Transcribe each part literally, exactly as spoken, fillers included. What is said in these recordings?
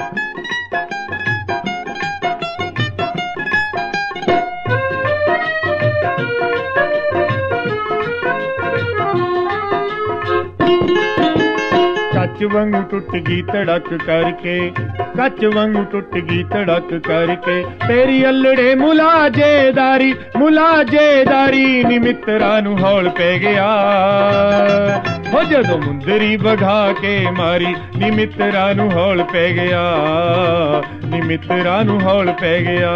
ਕੱਚ ਵਾਂਗੂ ਟੁੱਟ ਗਈ ਧੜਕ ਕਰਕੇ, ਕੱਚ ਵਾਂਗੂ ਟੁੱਟ ਗਈ ਧੜਕ ਕਰਕੇ, ਤੇਰੀ ਅਲੜੇ ਮੁਲਾਜੇਦਾਰੀ ਮੁਲਾਜੇਦਾਰੀ ਨੀ ਮਿੱਤਰਾਂ ਨੂੰ ਹੌਲ ਪੈ ਗਿਆ। ਹੋ ਜਦੋਂ ਮੁੰਦਰੀ ਵਗਾ ਕੇ ਮਾਰੀ ਨੀ ਮਿੱਤਰਾਂ ਨੂੰ ਹੌਲ ਪੈ ਗਿਆ, ਨੀ ਮਿੱਤਰਾਂ ਨੂੰ ਹੌਲ ਪੈ ਗਿਆ।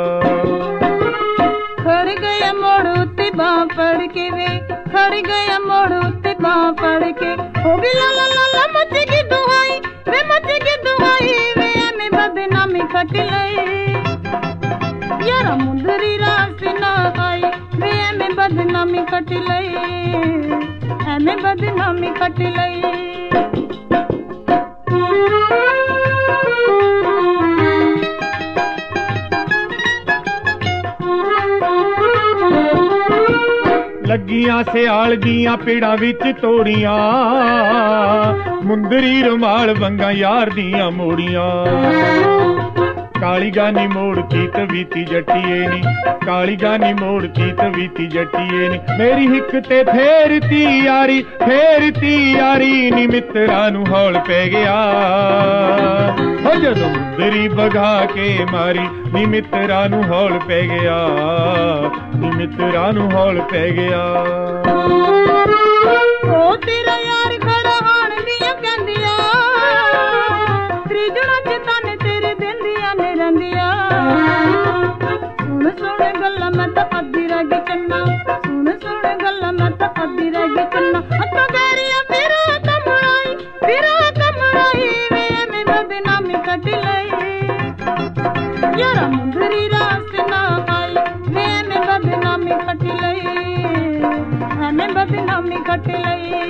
ਖੜ ਗਿਆ ਮੋੜ ਉੱਤੇ ਬਾਂਹ ਫੜ ਕੇ ਵੇ, ਖੜ ਗਿਆ ਮੋੜ ਉੱਤੇ ਬਾਂਹ ਫੜ ਕੇ, ਹੋ ਗਈ ਲਾ ਲਾ ਲਾ ਲਾ ਮੱਚ ਗਈ ਦੁਹਾਈ ਵੇ, ਮੱਚ ਗਈ ਦੁਹਾਈ ਵੇ, ਐਵੇਂ ਬਦਨਾਮੀ ਖੱਟ ਲਈ ਯਾਰਾ ਮੁੰਦਰੀ ਰਾਸ ਨਾ ਆਈ ਵੇ, ਐਵੇਂ ਬਦਨਾਮੀ ਖੱਟ ਲਈ, ਐਵੇਂ ਬਦਨਾਮੀ ਖੱਟ ਲਈ। ਲੱਗੀਆਂ ਸਿਆਲ ਦੀਆਂ ਪੇੜਾਂ ਵਿੱਚ ਤੋੜੀਆਂ, ਮੁੰਦਰੀ ਰੁਮਾਲ ਵੰਗਾ ਯਾਰ ਦੀਆਂ ਮੋੜੀਆਂ। ਕਾਲੀ ਗਾਨੀ ਮੋੜ ਕੀ ਤਵੀਤੀ ਜੱਟੀਏ ਨੀ, ਕਾਲੀ ਗਾਨੀ ਮੋੜ ਕੀ ਤਵੀਤੀ ਜੱਟੀਏ ਨੀ, ਮੇਰੀ ਹਿੱਕ ਤੇ ਫੇਰਤੀ ਯਾਰੀ ਫੇਰਤੀ ਯਾਰੀ ਨੀ ਮਿੱਤਰਾਂ ਨੂੰ ਹੌਲ ਪੈ ਗਿਆ। ਹੋ ਜਦੋਂ ਮੁੰਦਰੀ ਵਗਾ ਕੇ ਮਾਰੀ ਨੀ ਮਿੱਤਰਾਂ ਨੂੰ ਹੌਲ ਪੈ ਗਿਆ, ਨੀ ਮਿੱਤਰਾਂ ਨੂੰ ਹੌਲ ਪੈ ਗਿਆ। ਉਹ ਤੇਰਾ ਯਾਰ ਖੜਾ ਆਣ ਦੀਆਂ ਕਹਿੰਦੀਆਂ, ਤ੍ਰਿਜਣਾ ਚ ਤਨ ਤੇਰੇ ਦਿੰਦੀਆਂ ਨੇ ਰਹਿੰਦੀਆਂ। ਸੁਣ ਸੁਣ ਗੱਲਾਂ ਮੈਂ ਤਾਂ ਅੱਧੀ ਰਹਿ ਗਈ ਚੰਨਾ, ਸੁਣ ਸੁਣ ਗੱਲਾਂ ਮੈਂ ਤਾਂ ਅੱਧੀ ਰਹਿ ਗਈ ਚੰਨਾ। ਹੱਥੋਂ ਗੈਰੀਆਂ ਫਿਰ ਕਮਰਾਈ ਫਿਰ ਕਮਰਾਈ ਵੇ, ਐਵੇਂ ਬਦਨਾਮੀ ਕੱਢ ਲਈ ਯਾਰਾ ਮੁੰਦਰੀ ਰਾਸ ਨਾ ਆਈ ਵੇ, ਐਵੇਂ ਬਦਨਾਮੀ ਕੱਢ ਲਈ, ਐਵੇਂ ਬਦਨਾਮੀ ਕੱਢ ਲਈ।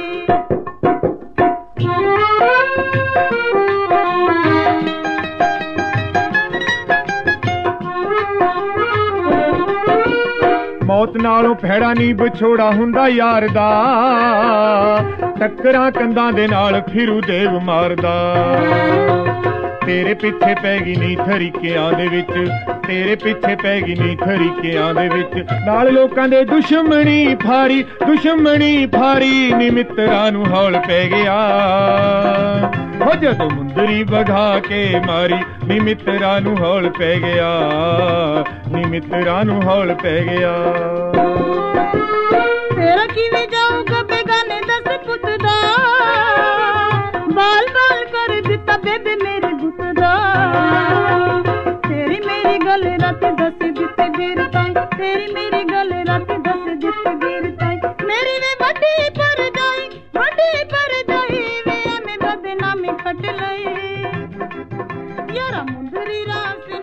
ਮੌਤ ਨਾਲੋਂ ਭੈੜਾ ਨੀ ਵਿਛੋੜਾ ਹੁੰਦਾ ਯਾਰ ਦਾ, ਟੱਕਰਾਂ ਕੰਧਾਂ ਦੇ ਨਾਲ ਫਿਰੂ ਦੇਵ ਮਾਰਦਾ। ਤੇਰੇ ਪਿੱਛੇ ਪੈ ਗਈ ਨੀ ਥਰੀਕਿਆਂ ਦੇ ਵਿੱਚ, ਤੇਰੇ ਪਿੱਛੇ ਪੈ ਗਈ ਨੀ ਥਰੀਕਿਆਂ ਦੇ ਵਿੱਚ, ਨਾਲ ਲੋਕਾਂ ਦੇ ਦੁਸ਼ਮਣੀ ਫਾਰੀ ਦੁਸ਼ਮਣੀ ਫਾਰੀ ਨੀ ਮਿੱਤਰਾਂ ਨੂੰ ਹੌਲ ਪੈ ਗਿਆ। ਹੋ ਜਦੋਂ ਮੁੰਦਰੀ ਵਗਾ ਕੇ ਮਾਰੀ ਨੀ ਮਿੱਤਰਾਂ ਨੂੰ ਹੌਲ ਪੈ ਗਿਆ, ਨੀ ਮਿੱਤਰਾਂ ਨੂੰ ਹੌਲ ਪੈ ਗਿਆ। ਤੇਰਾ ਕਿਵੇਂ ਜਾਊਗਾ ਬੇਗਾਨੇ ਦਸ ਪੁੱਤ ਦਾ, ਬਾਲ ਬਾਲ ਕਰ ਦਿੱਤਾ ਬੇਬੇ ਮੇਰੇ ਗੁੱਤ ਦਾ। ਤੇਰੀ ਮੇਰੀ ਗੱਲ ਰਾਤ ਦੱਸ ਦਿੱਤੇ ਵੀਰ ਤਾਈ, ਤੇਰੀ ਮੇਰੀ ਗੱਲ ਰਾਤ ਦੱਸ ਦਿੱਤੇ ਵੀਰ ਤਾਈ, ਮੇਰੀ ਵੇ ਵੱਡੀ ਪਰ ਜਾਈ ਵੱਡੀ ਪਰ ਜਾਈ ਵੇ, ਐਵੇਂ ਬਦਨਾਮੀ ਖੱਟ ਲਈ ਯਾਰਾ ਮੁੰਦਰੀ ਰਾਸ